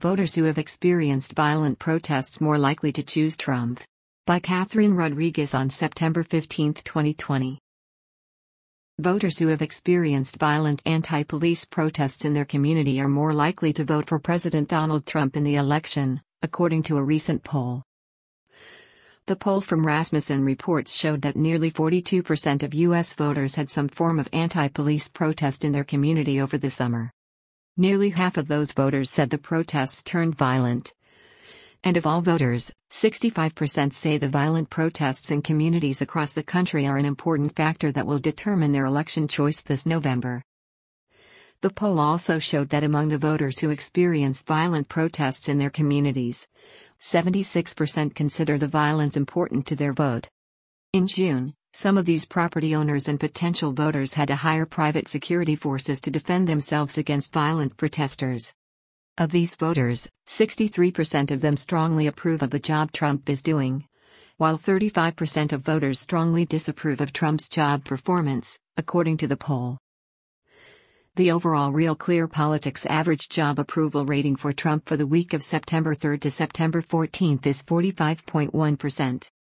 Voters who have experienced violent protests more likely to choose Trump. By Catherine Rodriguez on September 15, 2020. Voters who have experienced violent anti-police protests in their community are more likely to vote for President Donald Trump in the election, according to a recent poll. The poll from Rasmussen Reports showed that nearly 42% of U.S. voters had some form of anti-police protest in their community over the summer. Nearly half of those voters said the protests turned violent. And of all voters, 65% say the violent protests in communities across the country are an important factor that will determine their election choice this November. The poll also showed that among the voters who experienced violent protests in their communities, 76% consider the violence important to their vote. In June, some of these property owners and potential voters had to hire private security forces to defend themselves against violent protesters. Of these voters, 63% of them strongly approve of the job Trump is doing, while 35% of voters strongly disapprove of Trump's job performance, according to the poll. The overall Real Clear Politics average job approval rating for Trump for the week of September 3 to September 14 is 45.1%.